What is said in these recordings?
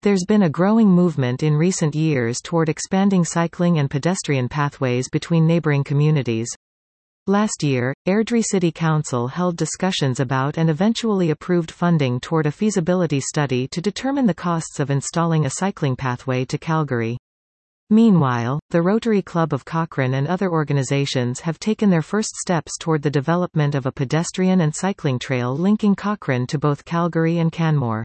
There's been a growing movement in recent years toward expanding cycling and pedestrian pathways between neighboring communities. Last year, Airdrie City Council held discussions about and eventually approved funding toward a feasibility study to determine the costs of installing a cycling pathway to Calgary. Meanwhile, the Rotary Club of Cochrane and other organizations have taken their first steps toward the development of a pedestrian and cycling trail linking Cochrane to both Calgary and Canmore.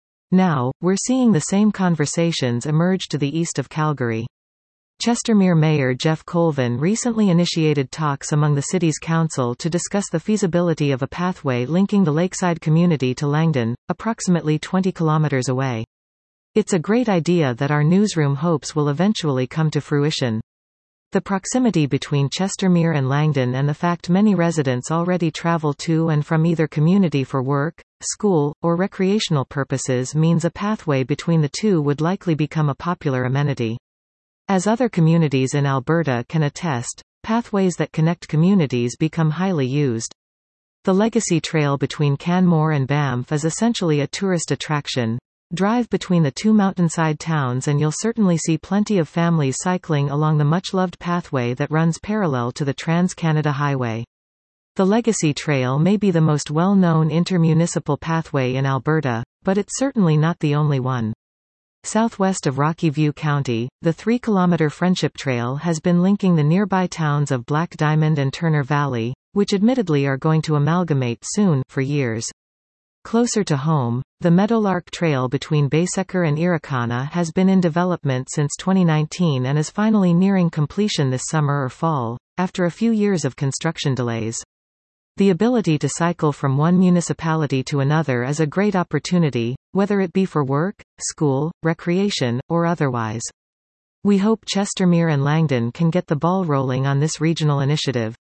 Now, we're seeing the same conversations emerge to the east of Calgary. Chestermere Mayor Jeff Colvin recently initiated talks among the city's council to discuss the feasibility of a pathway linking the lakeside community to Langdon, approximately 20 kilometers away. It's a great idea that our newsroom hopes will eventually come to fruition. The proximity between Chestermere and Langdon and the fact many residents already travel to and from either community for work, school, or recreational purposes means a pathway between the two would likely become a popular amenity. As other communities in Alberta can attest, pathways that connect communities become highly used. The Legacy Trail between Canmore and Banff is essentially a tourist attraction. Drive between the two mountainside towns and you'll certainly see plenty of families cycling along the much-loved pathway that runs parallel to the Trans-Canada Highway. The Legacy Trail may be the most well-known intermunicipal pathway in Alberta, but it's certainly not the only one. Southwest of Rocky View County, the 3-kilometer Friendship Trail has been linking the nearby towns of Black Diamond and Turner Valley, which admittedly are going to amalgamate soon, for years. Closer to home, the Meadowlark Trail between Baysecker and Irricana has been in development since 2019 and is finally nearing completion this summer or fall, after a few years of construction delays. The ability to cycle from one municipality to another is a great opportunity, whether it be for work, school, recreation, or otherwise. We hope Chestermere and Langdon can get the ball rolling on this regional initiative.